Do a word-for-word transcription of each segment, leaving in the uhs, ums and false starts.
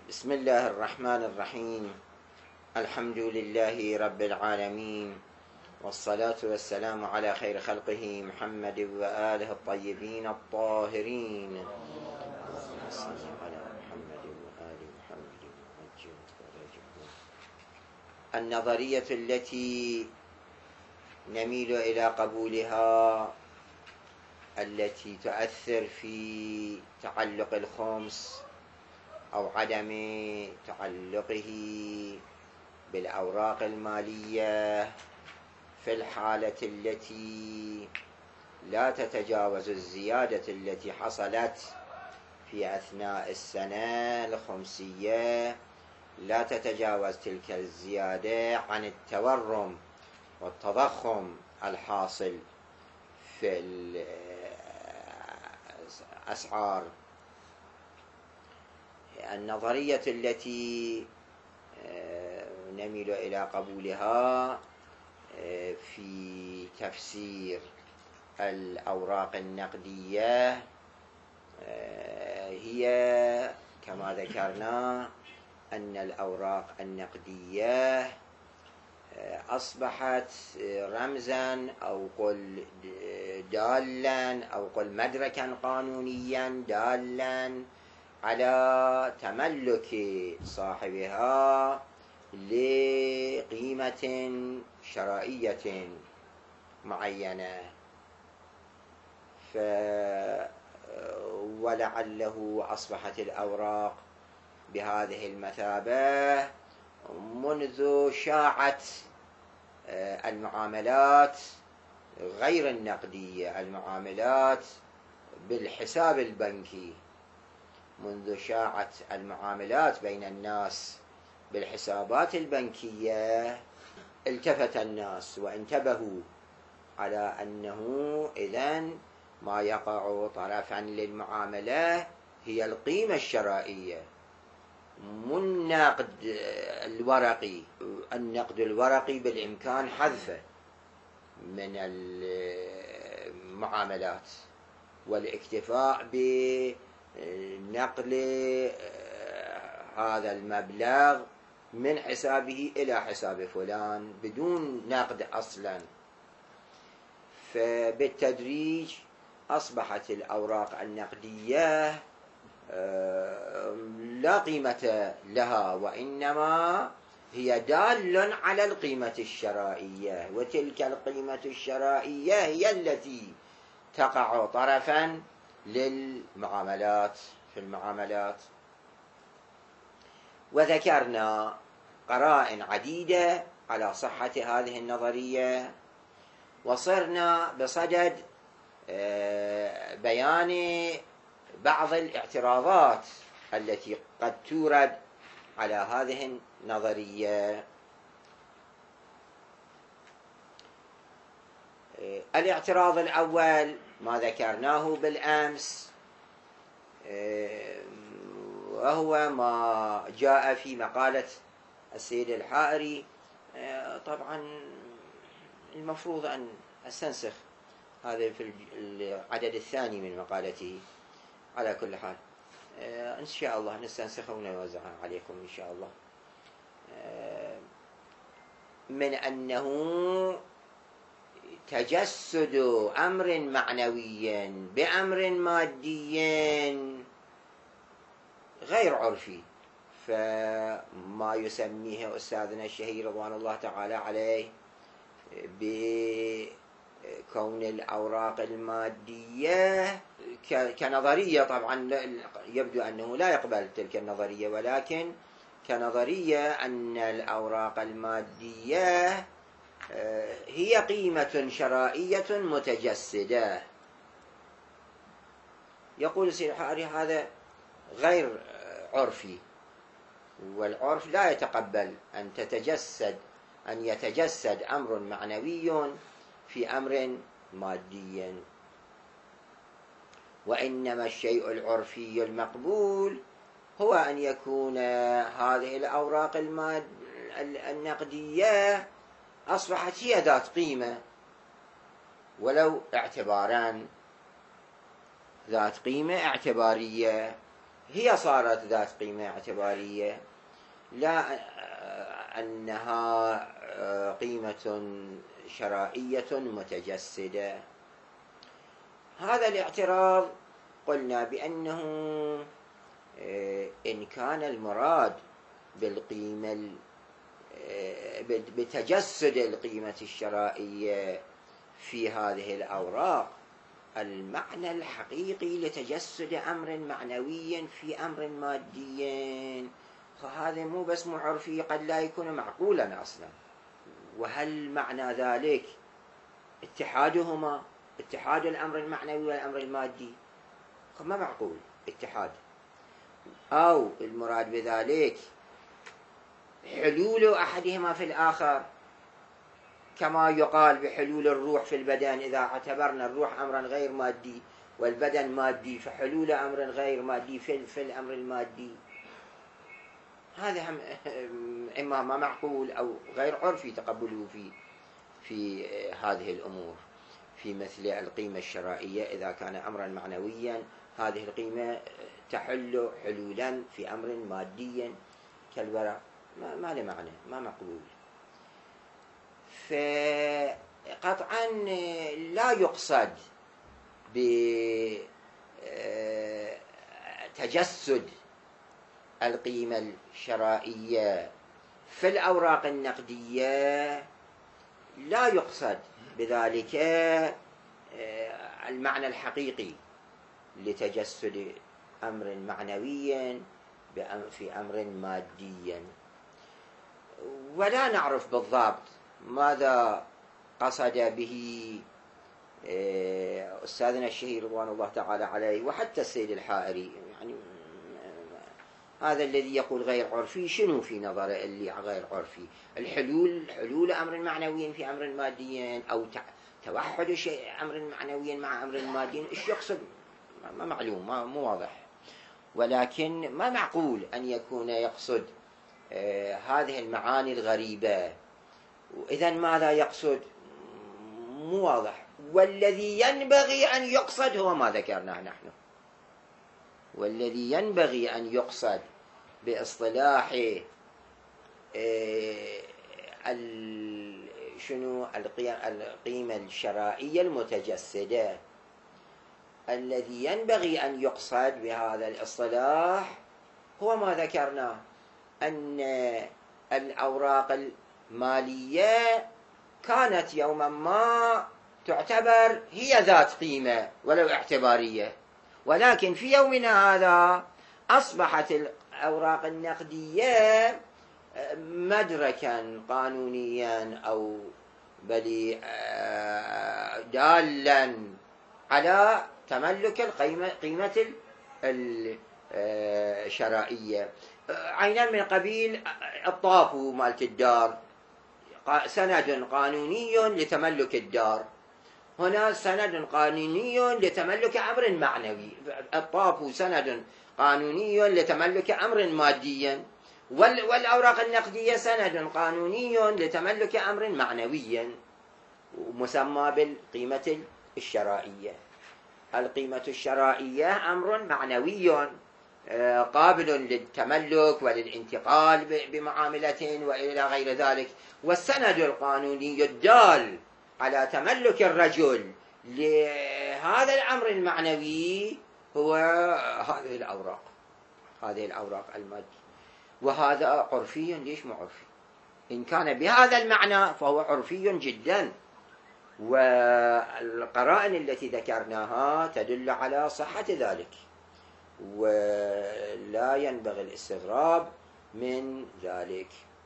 بسم الله الرحمن الرحيم. الحمد لله رب العالمين، والصلاة والسلام على خير خلقه محمد وآله الطيبين الطاهرين. اللهم صل على محمد وآل محمد وعجل فرجهم. النظرية التي نميل إلى قبولها، التي تؤثر في تعلق الخمس أو عدم تعلقه بالأوراق المالية في الحالة التي لا تتجاوز الزيادة التي حصلت في أثناء السنة الخمسية، لا تتجاوز تلك الزيادة عن التورم والتضخم الحاصل في الأسعار. النظرية التي نميل إلى قبولها في تفسير الأوراق النقدية هي كما ذكرنا أن الأوراق النقدية أصبحت رمزا أو قل دالا أو قل مدركا قانونيا دالا على تملك صاحبها لقيمة شرائية معينة، ف ولعله أصبحت الأوراق بهذه المثابة منذ شاعت المعاملات غير النقدية، المعاملات بالحساب البنكي. منذ شاعت المعاملات بين الناس بالحسابات البنكية، التفت الناس وانتبهوا على أنه إذن ما يقع طرفا للمعاملة هي القيمة الشرائية، مو النقد الورقي. النقد الورقي بالإمكان حذفه من المعاملات والاكتفاء بنقل هذا المبلغ من حسابه إلى حساب فلان بدون نقد أصلا. فبالتدريج أصبحت الأوراق النقدية لا قيمة لها، وإنما هي دال على القيمة الشرائية، وتلك القيمة الشرائية هي التي تقع طرفا للمعاملات في المعاملات. وذكرنا قرائن عديدة على صحة هذه النظرية، وصرنا بصدد بيان بعض الاعتراضات التي قد تورد على هذه النظرية. الاعتراض الأول ما ذكرناه بالأمس، وهو ما جاء في مقالة السيد الحائري. طبعا المفروض أن أستنسخ هذا في العدد الثاني من مقالته. على كل حال إن شاء الله نستنسخه ونوزعها عليكم إن شاء الله. من أنه تجسد أمر معنوي بأمر مادي غير عرفي، فما يسميه أستاذنا الشهير رضوان الله تعالى عليه بكون الأوراق المادية كنظرية. طبعا يبدو أنه لا يقبل تلك النظرية، ولكن كنظرية أن الأوراق المادية هي قيمة شرائية متجسدة. يقول السيد الحائري هذا غير عرفي، والعرف لا يتقبل أن تتجسد أن يتجسد أمر معنوي في أمر مادي، وإنما الشيء العرفي المقبول هو أن يكون هذه الأوراق الماد النقدية أصبحت هي ذات قيمة، ولو اعتباران ذات قيمة اعتبارية، هي صارت ذات قيمة اعتبارية، لا أنها قيمة شرائية متجسدة. هذا الاعتراض قلنا بأنه إن كان المراد بالقيمة بتجسد القيمة الشرائية في هذه الأوراق المعنى الحقيقي لتجسد أمر معنوي في أمر مادي، فهذا مو بس مو عرفي، قد لا يكون معقولا أصلا. وهل معنى ذلك اتحادهما، اتحاد الأمر المعنوي والأمر المادي؟ ما معقول اتحاد. أو المراد بذلك حلول أحدهما في الآخر، كما يقال بحلول الروح في البدن، إذا اعتبرنا الروح أمرا غير مادي والبدن مادي، فحلول أمر غير مادي في, في الأمر المادي. هذا هم إما ما معقول أو غير عرفي تقبله في في هذه الأمور. في مثل القيمة الشرائية إذا كان أمرا معنويا، هذه القيمة تحل حلولا في أمر مادي كالورع، ما, ما له معنى، ما مقبول. فقطعا لا يقصد بتجسد القيمة الشرائية في الأوراق النقدية، لا يقصد بذلك المعنى الحقيقي لتجسد أمر معنوي في أمر مادي. ولا نعرف بالضبط ماذا قصد به أستاذنا الشهير رضوان الله تعالى عليه، وحتى السيد الحائري. يعني هذا الذي يقول غير عرفي، شنو في نظره اللي غير عرفي؟ الحلول، حلول أمر معنوي في أمر مادي، أو توحد شيء أمر معنوي مع أمر مادي، إيش يقصد؟ ما معلوم، ما مو واضح. ولكن ما معقول أن يكون يقصد آه هذه المعاني الغريبة. وإذا ماذا يقصد؟ مو واضح. والذي ينبغي أن يقصد هو ما ذكرناه نحن، والذي ينبغي أن يقصد باصطلاح آه شنو القيمة الشرائية المتجسدة، الذي ينبغي أن يقصد بهذا الاصطلاح هو ما ذكرناه، أن الأوراق المالية كانت يوما ما تعتبر هي ذات قيمة ولو اعتبارية، ولكن في يومنا هذا أصبحت الأوراق النقدية مدركا قانونيا أو بل دالا على تملك القيمة قيمة الشرائية. عينا من قبيل الطافو مالت الدار، سند قانوني لتملك الدار، هنا سند قانوني لتملك أمر معنوي. الطافو سند قانوني لتملك أمر مادي، والأوراق النقدية سند قانوني لتملك أمر معنوي مسمى بالقيمة الشرائية. القيمة الشرائية أمر معنوي قابل للتملك وللانتقال بمعاملة وإلى غير ذلك، والسند القانوني الدال على تملك الرجل لهذا الأمر المعنوي هو هذه الأوراق، هذه الأوراق المادية. وهذا عرفي، ليش مو عرفي؟ إن كان بهذا المعنى فهو عرفي جدا، والقرائن التي ذكرناها تدل على صحة ذلك، ولا ينبغي الاستغراب من ذلك.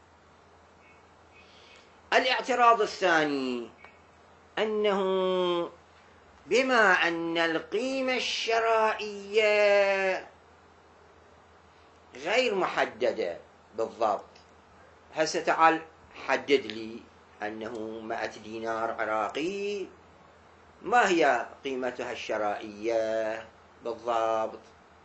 الاعتراض الثاني أنه بما أن القيمة الشرائية غير محددة بالضبط، هسه تعال حدد لي أنه مئة دينار عراقي، ما هي قيمتها الشرائية بالضبط؟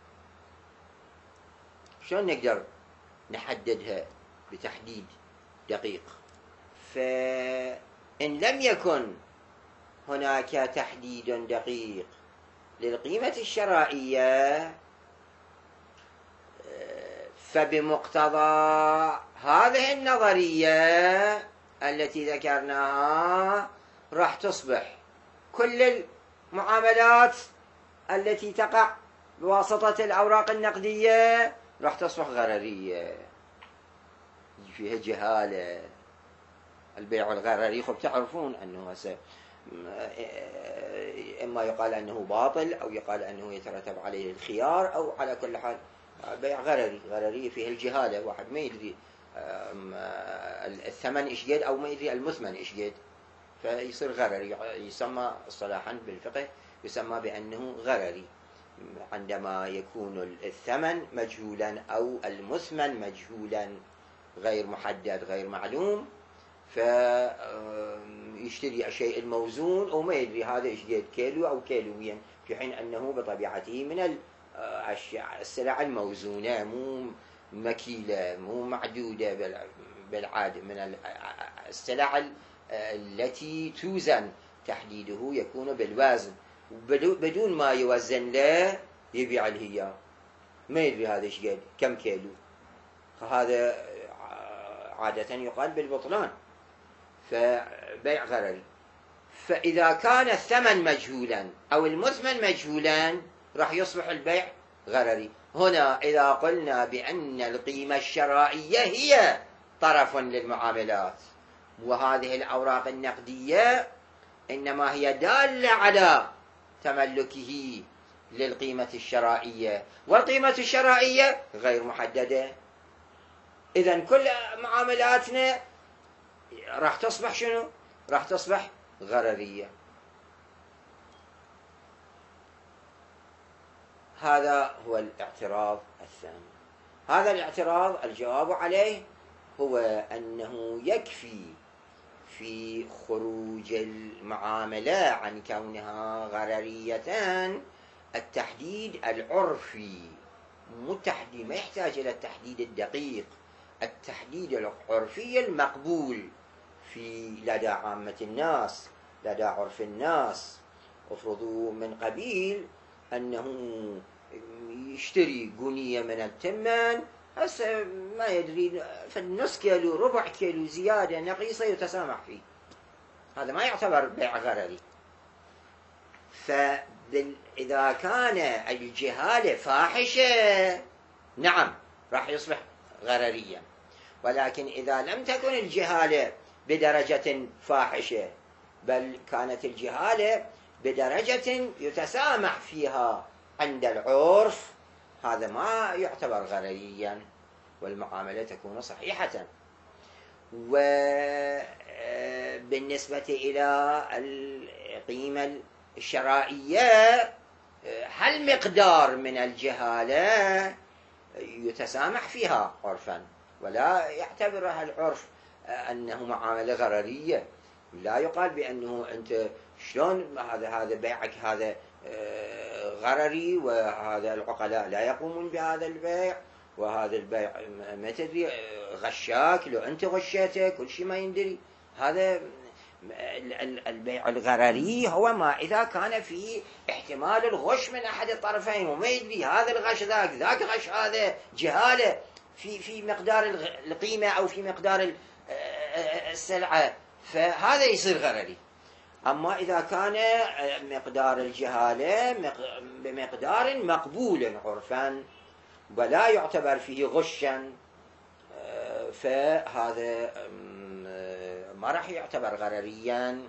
شلون نقدر نحددها بتحديد دقيق؟ فإن لم يكن هناك تحديد دقيق للقيمة الشرائية، فبمقتضى هذه النظرية التي ذكرناها راح تصبح كل المعاملات التي تقع بواسطة الأوراق النقدية راح تصبح غررية، فيها جهالة. البيع الغرري خب تعرفون أنه هسه إما يقال أنه باطل أو يقال أنه يترتب عليه الخيار، أو على كل حال بيع غرري. غرري فيه الجهالة، واحد ما يدري الثمن إيش قد أو ما يدري المثمن إيش قد، فيصير غرري. يسمى اصطلاحا بالفقه يسمى بأنه غرري عندما يكون الثمن مجهولا أو المثمن مجهولا غير محدد غير معلوم، فيشتري الشيء الموزون وما يدري هذا ايش قد كيلو او كيلوين، في حين انه بطبيعته من السلع الموزونه، مو مكيله مو معدوده بالعاده، من السلع التي توزن، تحديده يكون بالوزن، بدون ما يوزن له يبيع الهيا، ما يدري هذا ايش قد كم كيلو، هذا عادة يقال بالبطلان، فبيع غرري. فإذا كان الثمن مجهولا أو المثمن مجهولا راح يصبح البيع غرري. هنا إذا قلنا بأن القيمة الشرائية هي طرف للمعاملات، وهذه الأوراق النقدية إنما هي دالة على تملكه للقيمة الشرائية، والقيمة الشرائية غير محددة، إذن كل معاملاتنا راح تصبح شنو؟ راح تصبح غررية. هذا هو الاعتراض الثاني. هذا الاعتراض الجواب عليه هو أنه يكفي في خروج المعاملة عن كونها غررية التحديد العرفي، مو التحديد، ما يحتاج إلى التحديد الدقيق، التحديد العرفي المقبول في لدى عامة الناس، لدى عرف الناس. افرضوا من قبيل أنه يشتري قنية من التمن، هسه ما يدري فالنص كيلو ربع كيلو زيادة نقيصة يتسامح فيه، هذا ما يعتبر بيع غرري. فإذا كان الجهالة فاحشة نعم راح يصبح غرريا، ولكن إذا لم تكن الجهالة بدرجة فاحشة بل كانت الجهالة بدرجة يتسامح فيها عند العرف، هذا ما يعتبر غرريا والمعاملة تكون صحيحة. وبالنسبة إلى القيمة الشرائية هل مقدار من الجهالة يتسامح فيها عرفا، ولا يعتبرها العرف أنه معاملة غررية. لا يقال بأنه أنت شلون هذا هذا بيعك هذا غرري، وهذا العقلاء لا يقومون بهذا البيع، وهذا البيع ما تدري غشاك، لو أنت غشيته كل شيء ما يندري. هذا البيع الغرري هو ما إذا كان فيه احتمال الغش من أحد الطرفين، وما يدري هذا الغش ذاك ذاك غش، هذا جهالة في في مقدار القيمة أو في مقدار السلعة، فهذا يصير غرري. أما إذا كان مقدار الجهالة بمقدار مقبول عرفا ولا يعتبر فيه غشا، فهذا ما راح يعتبر غرريا.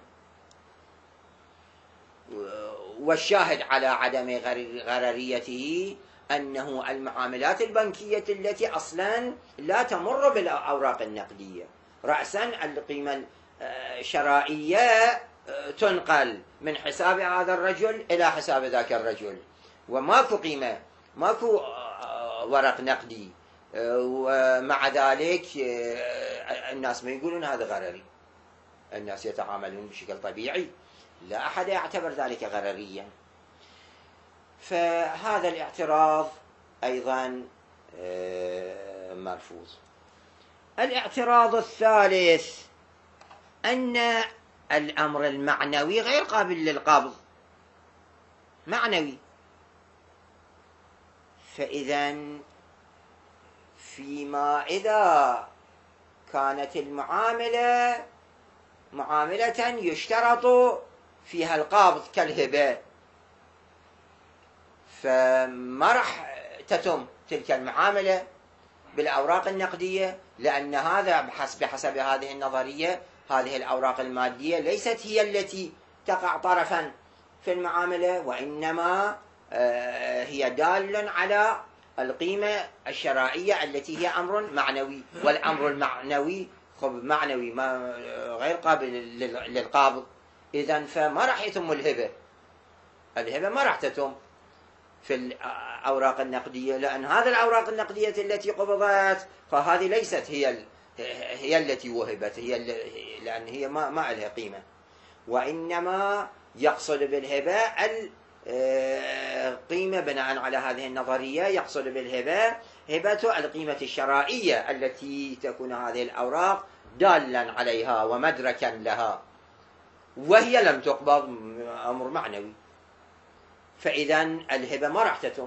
والشاهد على عدم غرريته أنه المعاملات البنكية التي أصلا لا تمر بالأوراق النقدية، رأسا القيمة الشرائية تنقل من حساب هذا الرجل إلى حساب ذاك الرجل، وماكو قيمة، ماكو ورق نقدي، ومع ذلك الناس ما يقولون هذا غرري، الناس يتعاملون بشكل طبيعي، لا أحد يعتبر ذلك غرريا. فهذا الاعتراض أيضا مرفوض. الاعتراض الثالث أن الأمر المعنوي غير قابل للقبض، معنوي، فإذا فيما إذا كانت المعاملة معاملة يشترط فيها القبض كالهبة، فما راح تتم تلك المعاملة بالأوراق النقدية، لأن هذا بحسب بحسب هذه النظرية هذه الأوراق المادية ليست هي التي تقع طرفا في المعاملة، وإنما هي دال على القيمة الشرائية التي هي أمر معنوي، والأمر المعنوي معنوي ما غير قابل للقابض. إذن فما راح يتم الهبة، الهبة ما راح تتم في الأوراق النقدية، لأن هذه الأوراق النقدية التي قبضت فهذه ليست هي هي التي وهبت، هي لأن هي ما ما لها قيمة، وإنما يقصد بالهبة القيمة بناء على هذه النظرية، يقصد بالهبة هبة القيمة الشرائية التي تكون هذه الأوراق دالا عليها ومدركا لها، وهي لم تقبض، أمر معنوي، فإذا الهبة ما راح تتم.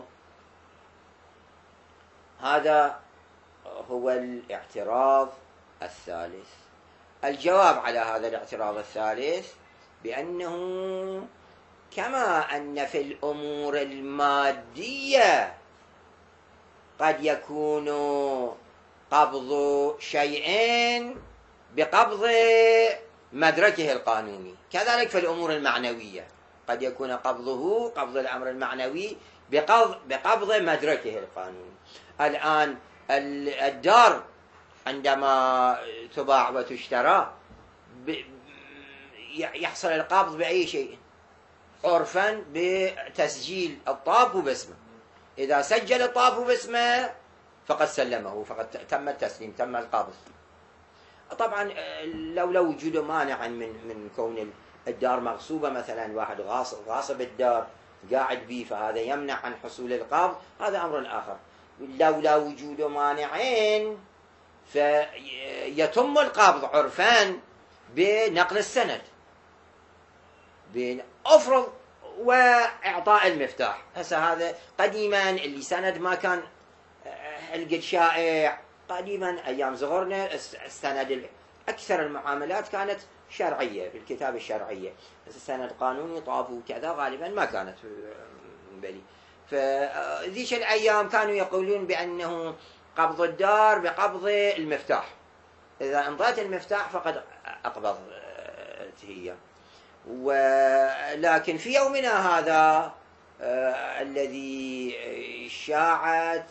هذا هو الاعتراض الثالث. الجواب على هذا الاعتراض الثالث بأنه كما أن في الأمور المادية قد يكون قبض شيء بقبض مدركه القانوني، كذلك في الأمور المعنوية قد يكون قبضه قبض الأمر المعنوي بقبض, بقبض مدركه القانوني. الآن الدار عندما تباع وتشترى يحصل القبض بأي شيء؟ عرفا بتسجيل الطابو باسمه، إذا سجل الطابو باسمه فقد سلمه، فقد تم التسليم، تم القبض. طبعا لو لو وجود مانع من من كون الدار مغصوبة، مثلا واحد غاصب غاصب الدار قاعد به، فهذا يمنع عن حصول القبض، هذا أمر آخر. لو لا وجود مانعين فيتم القبض عرفان بنقل السند، أفرض وإعطاء المفتاح. هسه هذا قديما اللي سند ما كان القد شائع، قديما أيام صغرنا السند أكثر المعاملات كانت شرعية بالكتاب الشرعية، بس السند قانوني طابو كذا غالبا ما كانت بلي. فذيش الأيام كانوا يقولون بأنه قبض الدار بقبض المفتاح، إذا انطيت المفتاح فقد أقبضت هي. ولكن في يومنا هذا آه الذي شاعت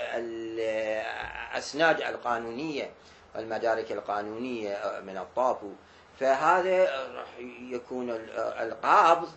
الأسناد القانونية والمدارك القانونية من الطابو، فهذا راح يكون القبض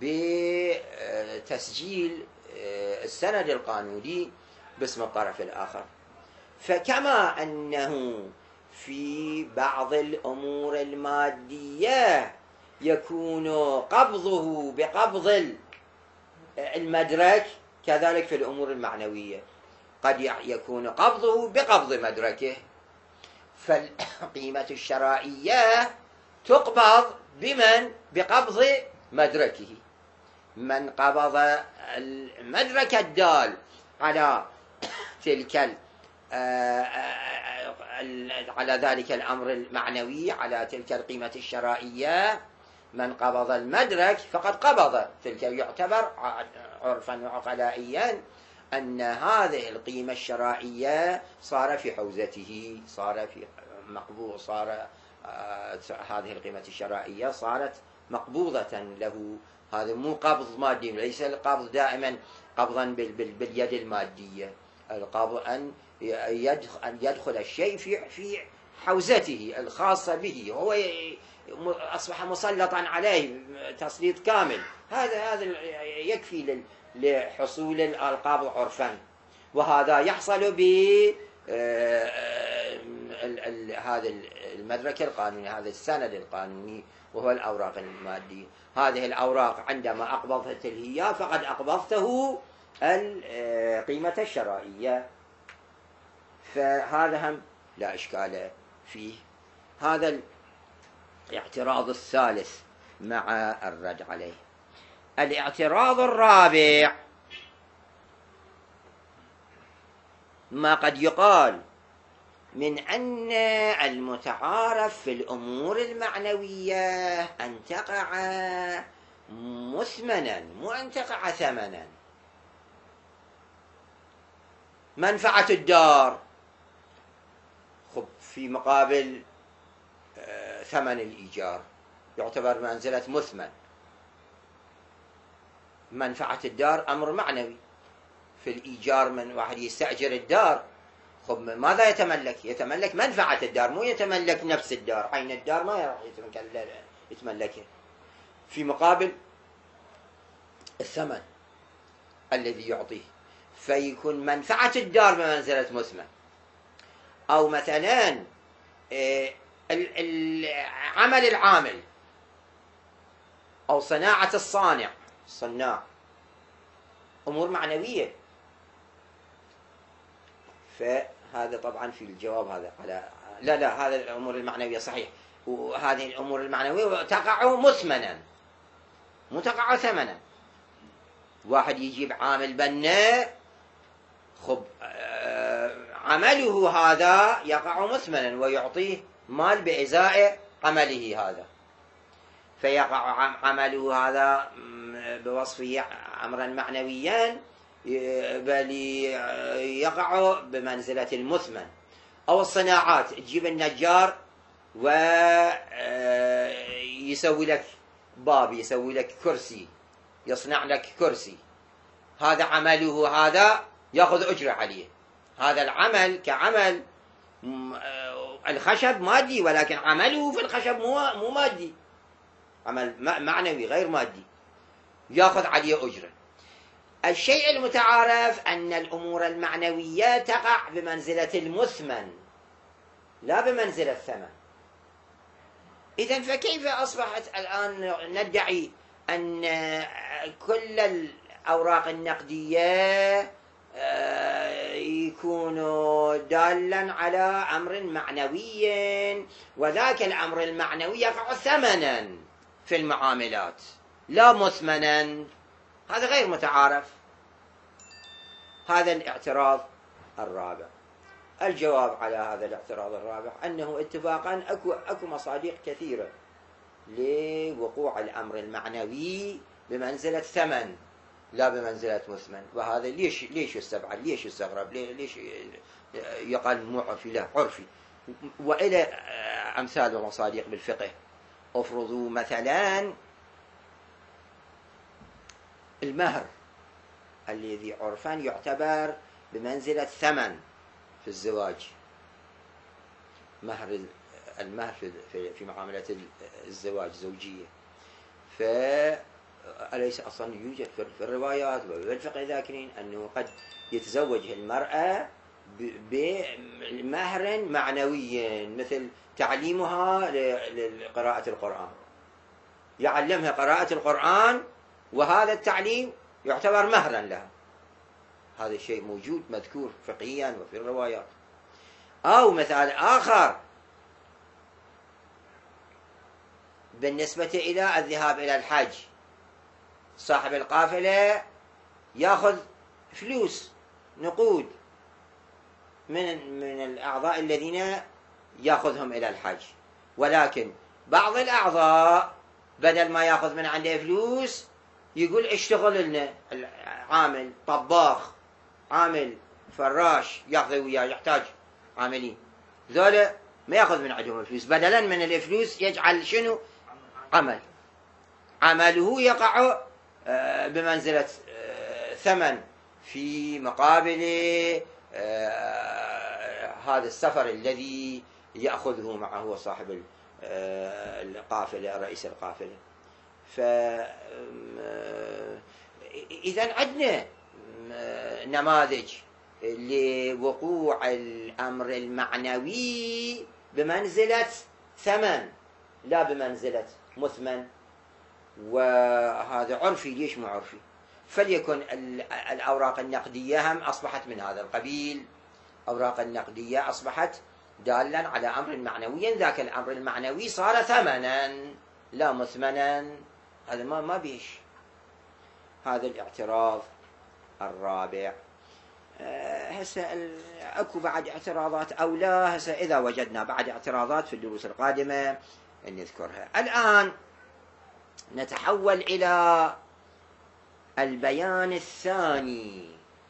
بتسجيل السند القانوني باسم الطرف الآخر. فكما أنه في بعض الأمور المادية يكون قبضه بقبض المدرك، كذلك في الأمور المعنوية قد يكون قبضه بقبض مدركه، فالقيمة الشرائية تقبض بمن؟ بقبض مدركه. من قبض المدرك الدال على تلك على ذلك الأمر المعنوي، على تلك القيمة الشرائية، من قبض المدرك فقد قبض تلك، يعتبر عرفا وعقلائيا أن هذه القيمة الشرائية صار في حوزته، صار في مقبوض، صار هذه القيمة الشرائية صارت مقبوضة له. هذا مو قبض مادي، ليس القبض دائما قبضا باليد المادية، القبض أن يدخل الشيء في في حوزته الخاصة به، هو أصبح مسلطا عليه تسليط كامل. هذا هذا يكفي لحصول القبض عرفا، وهذا يحصل ب هذا المدرك القانوني، هذا السند القانوني، وهو الأوراق المادية. هذه الأوراق عندما أقبضت الهي فقد أقبضته القيمة الشرائية، فهذا هم لا إشكال فيه. هذا الاعتراض الثالث مع الرد عليه. الاعتراض الرابع ما قد يقال من أن المتعارف في الأمور المعنوية أن تقع مثمنا مو أن تقع ثمنا. منفعة الدار خب في مقابل ثمن الإيجار يعتبر منزلة مثمن. منفعة الدار أمر معنوي، في الإيجار من واحد يستأجر الدار خب ماذا يتملك؟ يتملك منفعة الدار، مو يتملك نفس الدار، عين الدار ما راح يتملكها، في مقابل الثمن الذي يعطيه، فيكون منفعة الدار بمنزلة مثمن. أو مثلا عمل العامل أو صناعة الصانع الصناع أمور معنوية، فهذا طبعا في الجواب هذا على لا لا هذا الأمور المعنوية صحيح، وهذه الأمور المعنوية تقع مثمنا مو تقع ثمنا. واحد يجيب عامل بناء خب عمله هذا يقع مثمنا ويعطيه مال بإزاء عمله هذا، فيقع عمله هذا بوصفه أمرا معنويا بل يقع بمنزلة المثمن. أو الصناعات تجيب النجار ويسوي لك باب، يسوي لك كرسي، يصنع لك كرسي، هذا عمله هذا يأخذ أجرة عليه. هذا العمل كعمل الخشب مادي، ولكن عمله في الخشب مو مو مادي، عمل معنوي غير مادي يأخذ عليه أجرة. الشيء المتعارف أن الأمور المعنوية تقع بمنزلة المثمن لا بمنزلة الثمن. إذن فكيف أصبحت الآن ندعي أن كل الأوراق النقدية يكون دالا على أمر معنوي، وذاك الأمر المعنوي يقع ثمنا في المعاملات لا مثمنا؟ هذا غير متعارف. هذا الاعتراض الرابع. الجواب على هذا الاعتراض الرابع أنه اتفاقا أكو, أكو مصادق كثيرة لوقوع الأمر المعنوي بمنزلة ثمن لا بمنزلة مثمن. وهذا ليش ليش يستبعد؟ ليش يستغرب؟ ليش يقال مو عرفي؟ لا عرفي. وإلى أمثال ومصادق بالفقه. افرضوا مثلا المهر الذي عرفا يعتبر بمنزلة ثمن في الزواج، مهر المهر في معاملة الزواج زوجية، فأليس أصلا يوجد في الروايات والفقه ذاكرين أنه قد يتزوج المرأة بمهر معنوي مثل تعليمها لقراءة القرآن، يعلمها قراءة القرآن وهذا التعليم يعتبر مهرا لها. هذا الشيء موجود مذكور فقهيا وفي الروايات. أو مثال آخر بالنسبة إلى الذهاب إلى الحج، صاحب القافلة يأخذ فلوس نقود من من الأعضاء الذين يأخذهم إلى الحج، ولكن بعض الأعضاء بدل ما يأخذ من عنده فلوس يقول اشتغل لنا، عامل طباخ عامل فراش يأخذ وياه، يحتاج عاملين، ذولا ما يأخذ من عندهم الفلوس، بدلا من الفلوس يجعل شنو؟ عمل، عمله يقع بمنزلة ثمن في مقابل هذا السفر الذي يأخذه معه صاحب القافلة رئيس القافلة. فإذا عندنا نماذج لوقوع الأمر المعنوي بمنزلة ثمن لا بمنزلة مثمن، وهذا عرفي. ليش مو عرفي؟ فليكن الأوراق النقدية هم أصبحت من هذا القبيل، أوراق النقدية أصبحت دالا على أمر معنوي، ذاك الأمر المعنوي صار ثمنا لا مثمنا، هذا ما ما بيش. هذا الاعتراض الرابع. هسه اكو بعد اعتراضات او لا؟ هسه اذا وجدنا بعد اعتراضات في الدروس القادمة نذكرها. الآن نتحول إلى البيان الثاني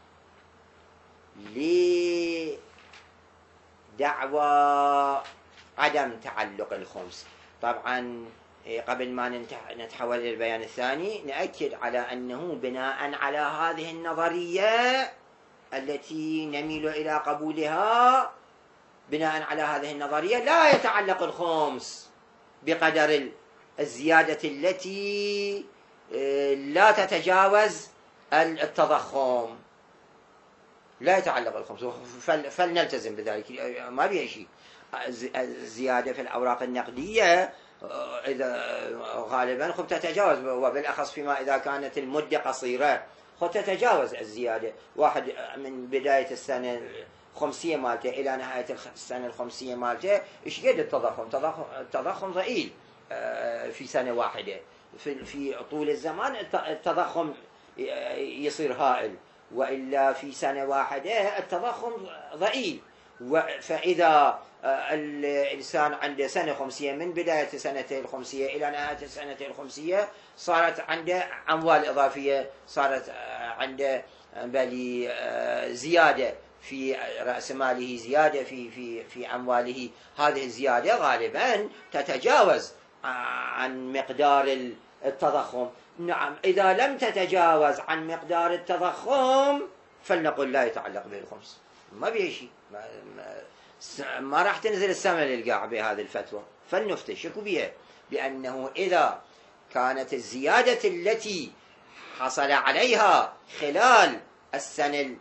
لدعوى عدم تعلق الخمس. طبعا قبل ما نتحول إلى البيان الثاني نأكد على أنه بناء على هذه النظرية التي نميل إلى قبولها، بناء على هذه النظرية لا يتعلق الخمس بقدر الزيادة التي لا تتجاوز التضخم، لا يتعلق الخمس، فلنلتزم بذلك، ما بيها شيء. الزيادة في الأوراق النقدية إذا غالبا خب تتجاوز، وبالأخص فيما إذا كانت المدة قصيرة خب تتجاوز الزيادة. واحد من بداية السنة الخمسية مالته إلى نهاية السنة الخمسية مالته إيش قد التضخم؟ تضخم التضخم ضئيل في سنة واحدة. في في طول الزمان التضخم يصير هائل، وإلا في سنة واحدة التضخم ضئيل. فإذا الإنسان عنده سنة خمسية، من بداية سنته الخمسية إلى نهاية السنة الخمسية صارت عنده أموال إضافية، صارت عنده بل زيادة في رأس ماله، زيادة في في في أمواله. هذه الزيادة غالبا تتجاوز عن مقدار التضخم. نعم، إذا لم تتجاوز عن مقدار التضخم فلنقل لا يتعلق به الخمس، ما به شيء، ما, ما, ما راح تنزل السماء للقاع بهذه الفتوى. فلنفتش شكو بها، بأنه إذا كانت الزيادة التي حصل عليها خلال السنة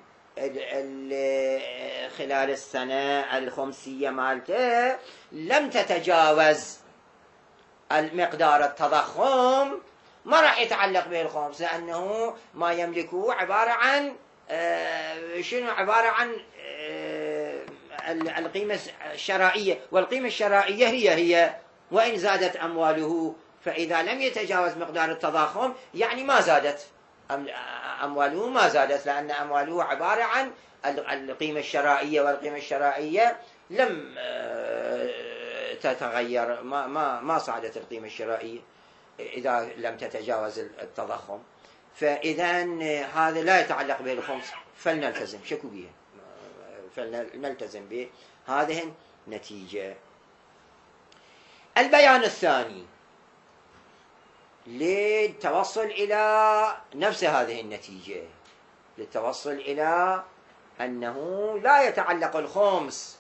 خلال السنة الخمسية مالته لم تتجاوز المقدار التضخم، ما راح يتعلق به الخمس، لأنه ما يملكه عبارة عن شنو؟ عبارة عن القيمة الشرائية، والقيمة الشرائية هي هي وإن زادت أمواله. فإذا لم يتجاوز مقدار التضخم يعني ما زادت أمواله، ما زادت، لأن أمواله عبارة عن القيمة الشرائية، والقيمة الشرائية لم تتغير، ما ما ما صعدت القيمة الشرائية إذا لم تتجاوز التضخم. فإذا هذا لا يتعلق به الخمس، فلنلتزم شكو بها، فلنلتزم به هذه النتيجة. البيان الثاني للتوصل إلى نفس هذه النتيجة، للتوصل إلى أنه لا يتعلق الخمس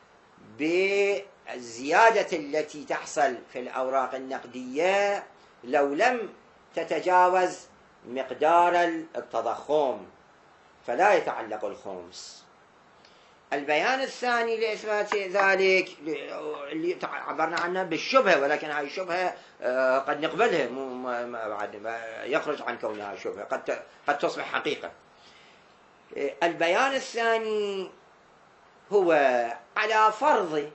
بالزيادة التي تحصل في الأوراق النقدية لو لم تتجاوز مقدار التضخم، فلا يتعلق الخمس. البيان الثاني لإثبات ذلك اللي عبرنا عنه بالشبهة، ولكن هذه الشبهة قد نقبلها، بعد يخرج عن كونها شبهة، قد قد تصبح حقيقة. البيان الثاني هو على فرض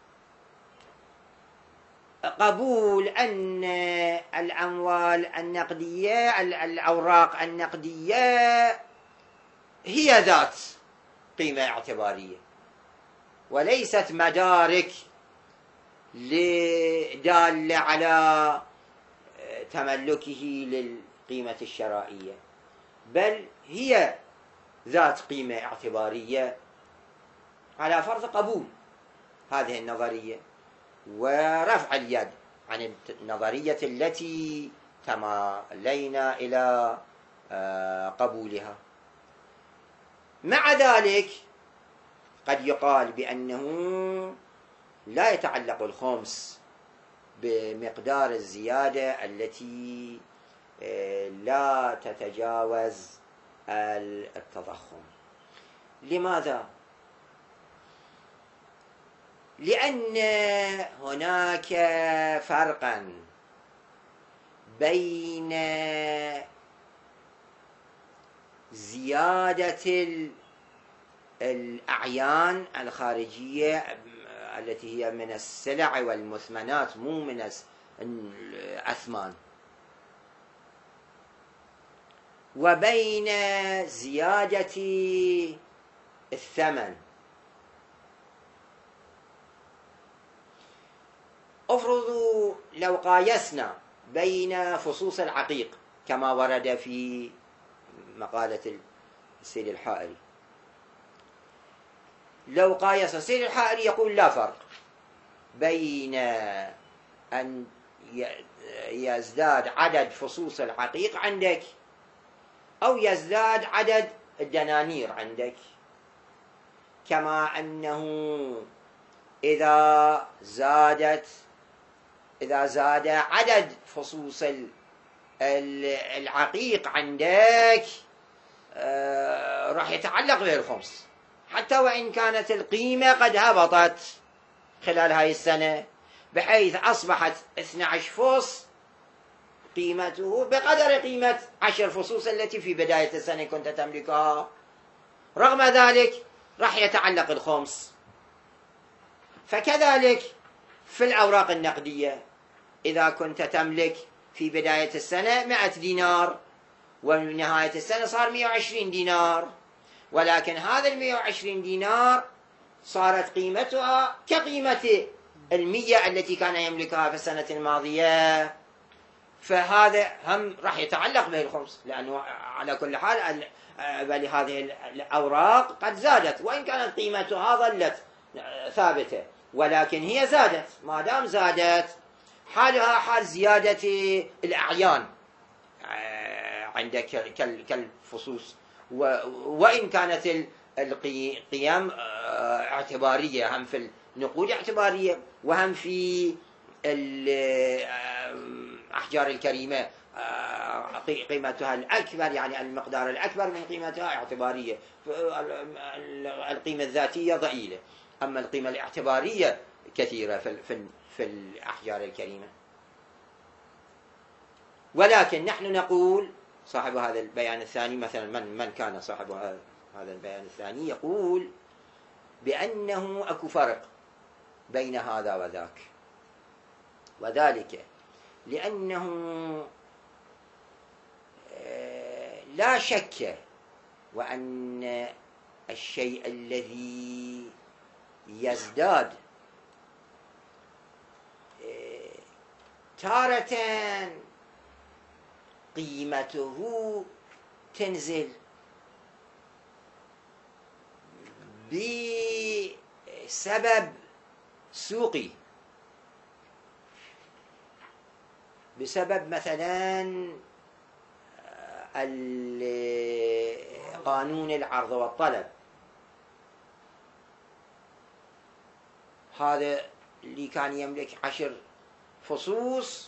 قبول أن الأموال النقدية، الأوراق النقدية هي ذات قيمة اعتبارية، وليست مدارك دالة على تملكه للقيمة الشرائية، بل هي ذات قيمة اعتبارية على فرض قبول هذه النظرية ورفع اليد عن النظرية التي تمالينا إلى قبولها. مع ذلك قد يقال بأنه لا يتعلق الخمس بمقدار الزيادة التي لا تتجاوز التضخم. لماذا؟ لأن هناك فرقا بين زيادة الأعيان الخارجية التي هي من السلع والمثمنات، مو من الأثمان، وبين زيادة الثمن. افرضوا لو قايسنا بين فصوص العقيق كما ورد في مقالة السيد الحائري، لو قايس السيد الحائري يقول لا فرق بين أن يزداد عدد فصوص العقيق عندك أو يزداد عدد الدنانير عندك، كما أنه إذا زادت إذا زاد عدد فصوص العقيق عندك راح يتعلق به الخمس، حتى وإن كانت القيمة قد هبطت خلال هاي السنة بحيث أصبحت اثني عشر فص قيمته بقدر قيمة عشر فصوص التي في بداية السنة كنت تملكها، رغم ذلك راح يتعلق الخمس. فكذلك في الأوراق النقدية، إذا كنت تملك في بداية السنة مئة دينار وفي نهاية السنة صار مئة وعشرين دينار، ولكن هذا المئة وعشرين دينار صارت قيمتها كقيمة المية التي كان يملكها في السنة الماضية، فهذا هم راح يتعلق به الخمس، لأنه على كل حال بل هذه الأوراق قد زادت وإن كانت قيمتها ظلت ثابتة، ولكن هي زادت. ما دام زادت حالها حال زيادة الأعيان عندك كالفصوص، وإن كانت القيم اعتبارية، هم في النقود اعتبارية وهم في الأحجار الكريمة قيمتها الأكبر، يعني المقدار الأكبر من قيمتها اعتبارية، القيمة الذاتية ضئيلة، أما القيمة الاعتبارية كثيرة في في الأحجار الكريمة. ولكن نحن نقول صاحب هذا البيان الثاني، مثلا من من كان صاحب هذا البيان الثاني، يقول بأنه أكو فرق بين هذا وذاك، وذلك لأنه لا شك وأن الشيء الذي يزداد تارة قيمته تنزل بسبب سوقي، بسبب مثلا قانون العرض والطلب. هذا اللي كان يملك عشر فصوص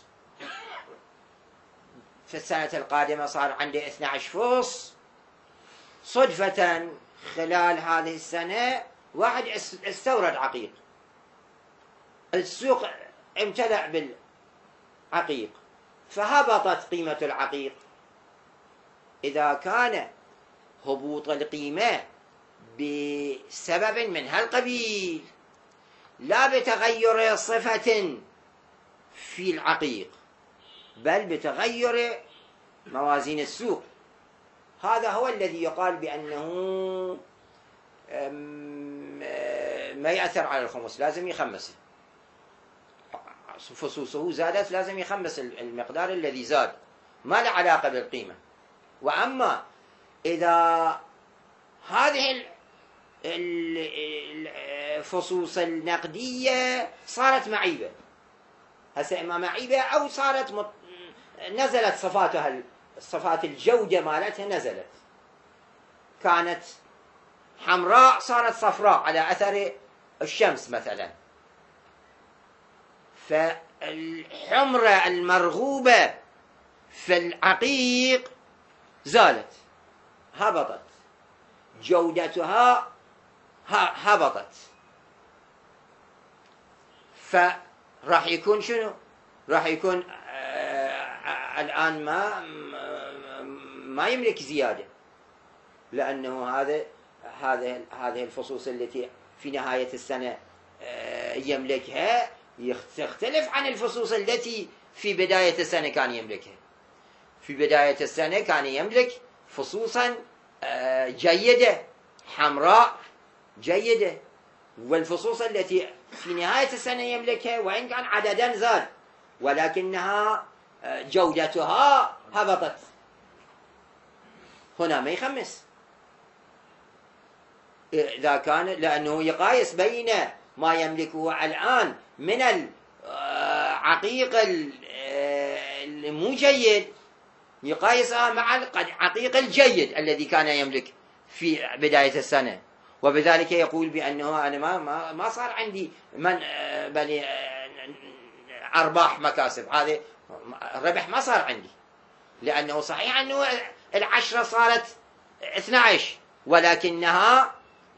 في السنة القادمة صار عنده اثني عشر فص، صدفة خلال هذه السنة واحد استورد عقيق، السوق امتلأ بالعقيق فهبطت قيمة العقيق. إذا كان هبوط القيمة بسبب من هالقبيل لا بتغير صفة في العقيق بل بتغير موازين السوق، هذا هو الذي يقال بأنه ما يأثر على الخمس، لازم يخمسه، فصوصه زادت لازم يخمس المقدار الذي زاد، ما له علاقة بالقيمة. وأما إذا هذه الفصوص النقدية صارت معيبة، هسه إما معيبة أو صارت مط... نزلت صفاتها، صفات الجودة مالتها نزلت، كانت حمراء صارت صفراء على أثر الشمس مثلا، فالحمرة المرغوبة في العقيق زالت، هبطت جودتها، هبطت، فراح يكون شنو؟ راح يكون آه الآن ما ما يملك زيادة، لأنه هذا هذه هذه الفصوص التي في نهاية السنة آه يملكها تختلف عن الفصوص التي في بداية السنة كان يملكها. في بداية السنة كان يملك فصوصا جيدة حمراء جيدة، والفصوص التي في نهاية السنة يملكها وإن كان عددا زاد ولكنها جودتها هبطت، هنا ما يخمس. إذا كان لأنه يقايس بين ما يملكه الآن من العقيق المو جيد يقايسها مع العقيق الجيد الذي كان يملك في بداية السنة، وبذلك يقول بأنه أنا ما ما ما صار عندي من بل أرباح مكاسب، هذا الربح ما صار عندي، لأنه صحيح أنه العشرة صارت اثنى عشر ولكنها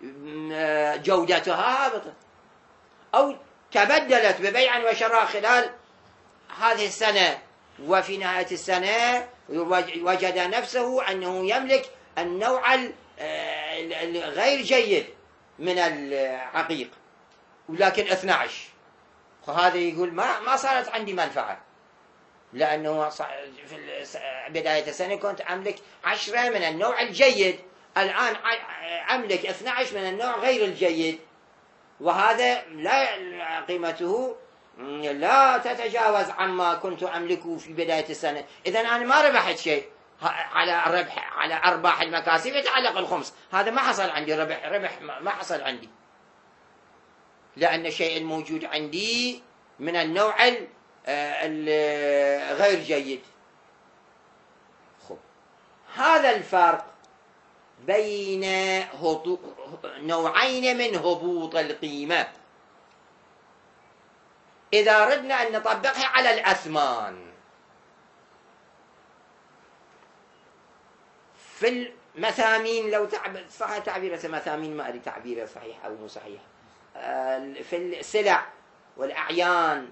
جودتها هابطة، أو تبدلت ببيع وشراء خلال هذه السنة، وفي نهاية السنة وجد نفسه أنه يملك النوع الغير جيد من العقيق ولكن اثنى عشر، فهذا يقول ما ما صارت عندي منفعة، لأنه في بداية السنة كنت أملك عشرة من النوع الجيد، الآن أملك اثنى عشر من النوع غير الجيد، وهذا لا قيمته لا تتجاوز عما كنت أملكه في بداية السنة. إذن أنا ما ربحت شيء، على الربح على أرباح المكاسب يتعلق الخمس، هذا ما حصل عندي ربح، ربح ما حصل عندي، لأن الشيء الموجود عندي من النوع الغير جيد. خب. هذا الفرق بين نوعين من هبوط القيمة إذا ردنا أن نطبقها على الأثمان. في المثامين، لو تعبير صحيح تعبير مثامين ما أدري تعبيره صحيح أو مو صحيح، في السلع والأعيان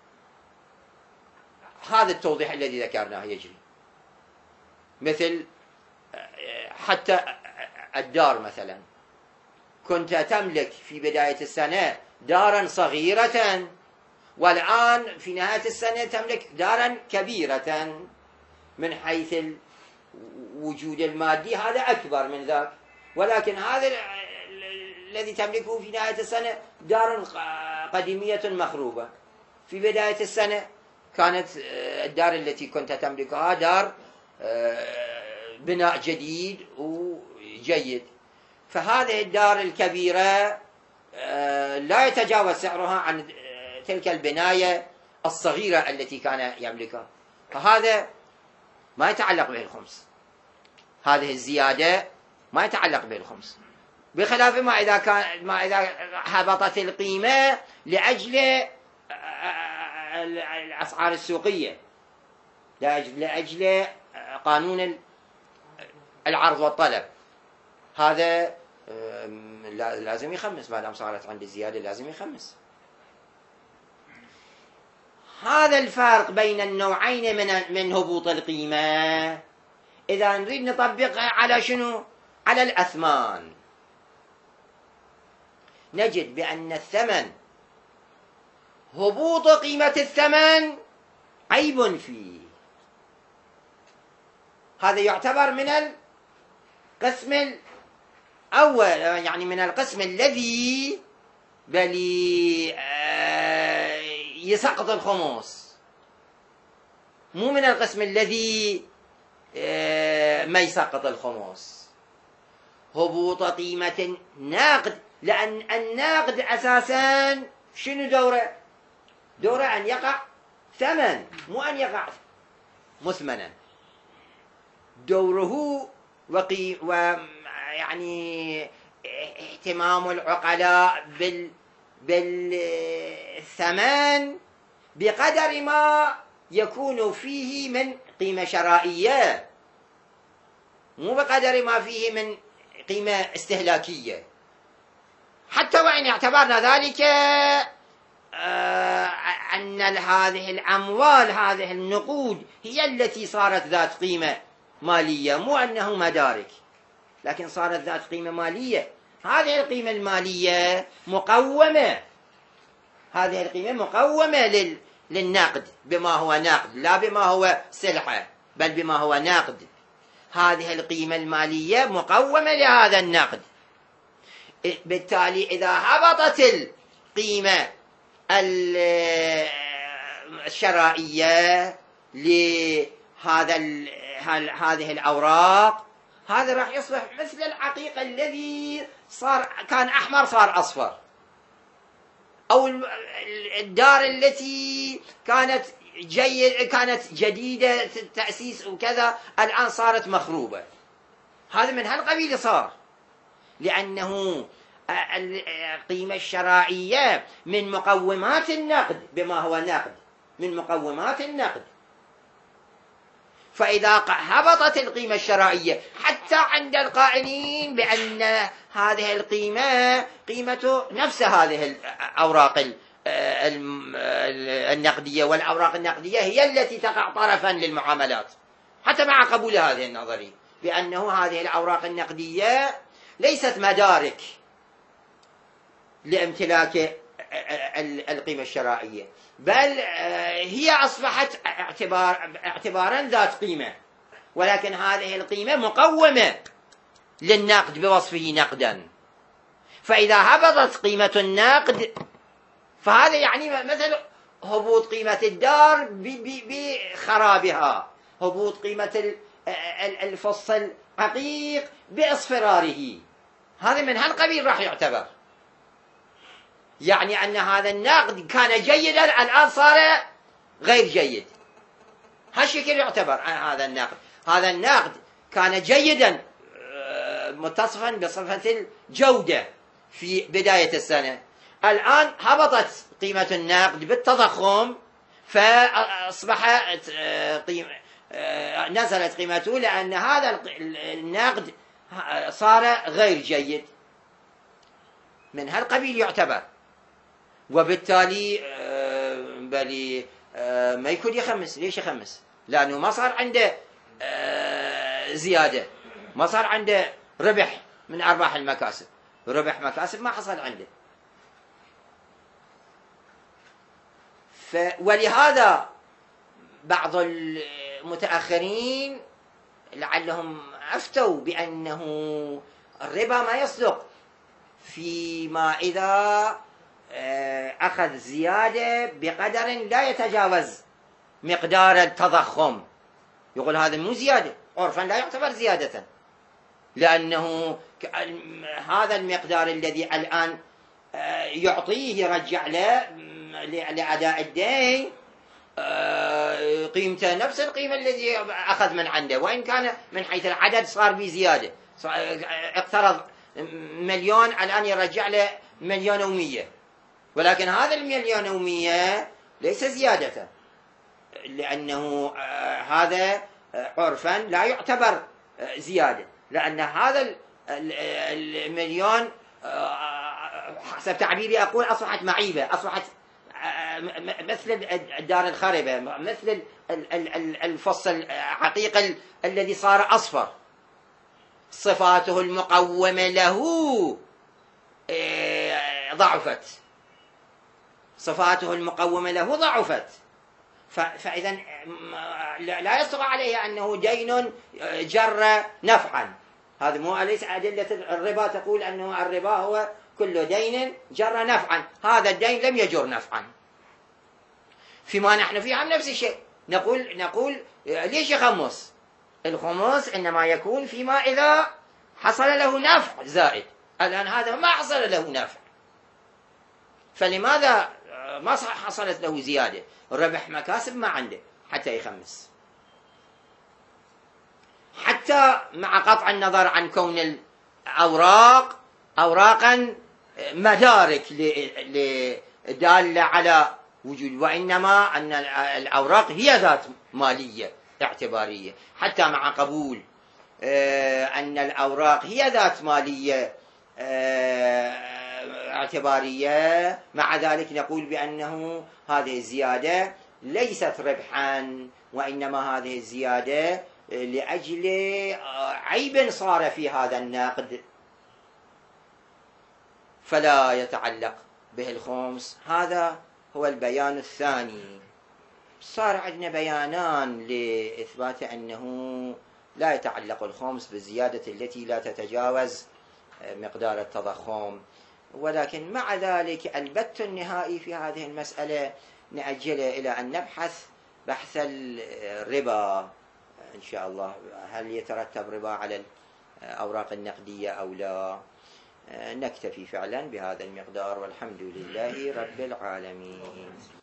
هذا التوضيح الذي ذكرناه يجري، مثل حتى الدار مثلا، كنت تملك في بداية السنة دارا صغيرة والآن في نهاية السنة تملك دارا كبيرة، من حيث الوجود المادي هذا أكبر من ذاك، ولكن هذا الذي تملكه في نهاية السنة دار قديمية مخروبة، في بداية السنة كانت الدار التي كنت تملكها دار بناء جديد وجيد، فهذه الدار الكبيرة لا يتجاوز سعرها عن تلك البناية الصغيرة التي كان يملكها، فهذا ما يتعلق به الخمس، هذه الزيادة ما يتعلق به الخمس، بخلاف ما إذا كان ما إذا هبطت القيمة لأجل الأسعار السوقية، لأجل قانون العرض والطلب، هذا لازم يخمس، ما دام صارت عندي زيادة لازم يخمس. هذا الفرق بين النوعين من من هبوط القيمة إذا نريد نطبقها على شنو؟ على الأثمان، نجد بأن الثمن هبوط قيمة الثمن عيب فيه، هذا يعتبر من القسم الأول، يعني من القسم الذي بل يسقط الخمس، مو من القسم الذي ما يسقط الخمس. هبوط قيمة ناقد، لأن الناقد أساسا شنو دوره؟ دوره أن يقع ثمن، مو أن يقع مثمنا. دوره وقي ويعني اهتمام العقلاء بال بالثمن بقدر ما يكون فيه من قيمة شرائية، مو بقدر ما فيه من قيمة استهلاكية، حتى وإن اعتبرنا ذلك أن هذه الأموال هذه النقود هي التي صارت ذات قيمة مالية، مو أنه مدارك، لكن صارت ذات قيمة مالية. هذه القيمة المالية مقومة، هذه القيمة مقومة لل... للنقد بما هو نقد، لا بما هو سلعة، بل بما هو نقد. هذه القيمة المالية مقومة لهذا النقد. بالتالي إذا هبطت القيمة الشرائية لهذا هذه الأوراق، هذا راح يصبح مثل العقيق الذي صار كان أحمر صار أصفر، أو الدار التي كانت جيد كانت جديدة التأسيس وكذا الآن صارت مخروبة. هذا من هالقبيل صار، لأنه القيمة الشرائية من مقومات النقد، بما هو نقد من مقومات النقد. فإذا هبطت القيمة الشرائية حتى عند القائلين بأن هذه القيمة قيمة نفس هذه الأوراق النقدية، والأوراق النقدية هي التي تقع طرفا للمعاملات، حتى مع قبول هذه النظرية بأنه هذه الأوراق النقدية ليست مدارك لامتلاك القيمة الشرائية، بل هي أصبحت اعتبار اعتبارا ذات قيمة، ولكن هذه القيمة مقومة للنقد بوصفه نقدا. فإذا هبطت قيمة النقد فهذا يعني مثل هبوط قيمة الدار بخرابها، هبوط قيمة الفص العقيق باصفراره. هذا من هالقبيل راح يعتبر، يعني أن هذا النقد كان جيدا الآن صار غير جيد. هالشكل يعتبر هذا النقد. هذا النقد كان جيدا متصفا بصفة الجودة في بداية السنة، الآن هبطت قيمة النقد بالتضخم فأصبحت قيمة نزلت قيمته، لأن هذا النقد صار غير جيد. من هالقبيل يعتبر، وبالتالي بلي ما يكون يخمس. ليش يخمس؟ لأنه ما صار عنده زيادة، ما صار عنده ربح من أرباح المكاسب، ربح مكاسب ما حصل عنده. ولهذا بعض المتأخرين لعلهم أفتوا بأنه الربا ما يصدق فيما إذا أخذ زيادة بقدر لا يتجاوز مقدار التضخم. يقول هذا مو زيادة، عرفا لا يعتبر زيادة، لأنه هذا المقدار الذي الآن يعطيه يرجع له لأداء الدين قيمته نفس القيمة الذي أخذ من عنده، وإن كان من حيث العدد صار بزيادة، اقترض مليون الآن يرجع له مليون ومية، ولكن هذا المليون ومية ليس زيادة، لأنه هذا عرفا لا يعتبر زيادة، لأن هذا المليون حسب تعبيري أقول أصبحت معيبة، أصبحت مثل الدار الخربة، مثل الفص العقيق الذي صار أصفر، صفاته المقومة له ضعفت، صفاته المقومة له ضعفت. فإذا لا يصدق عليه أنه دين جر نفعا. هذا مو ليس أدلة الربا تقول أنه الربا هو كل دين جر نفعا، هذا الدين لم يجر نفعا. فيما نحن فيه هم نفس الشيء، نقول نقول ليش يخمس؟ الخمس إنما يكون فيما إذا حصل له نفع زائد، الآن هذا ما حصل له نفع، فلماذا ما حصلت له زيادة؟ ربح مكاسب ما عنده حتى يخمس. حتى مع قطع النظر عن كون الأوراق أوراقا مدارك دالة على وجود، وإنما أن الأوراق هي ذات مالية اعتبارية، حتى مع قبول أن الأوراق هي ذات مالية اعتبارية، مع ذلك نقول بأنه هذه الزيادة ليست ربحا، وإنما هذه الزيادة لأجل عيب صار في هذا النقد فلا يتعلق به الخمس. هذا هو البيان الثاني. صار عندنا بيانان لإثبات أنه لا يتعلق الخمس بالزيادة التي لا تتجاوز مقدار التضخم، ولكن مع ذلك البت النهائي في هذه المسألة نأجله إلى أن نبحث بحث الربا إن شاء الله، هل يترتب ربا على الأوراق النقدية أو لا. نكتفي فعلا بهذا المقدار، والحمد لله رب العالمين.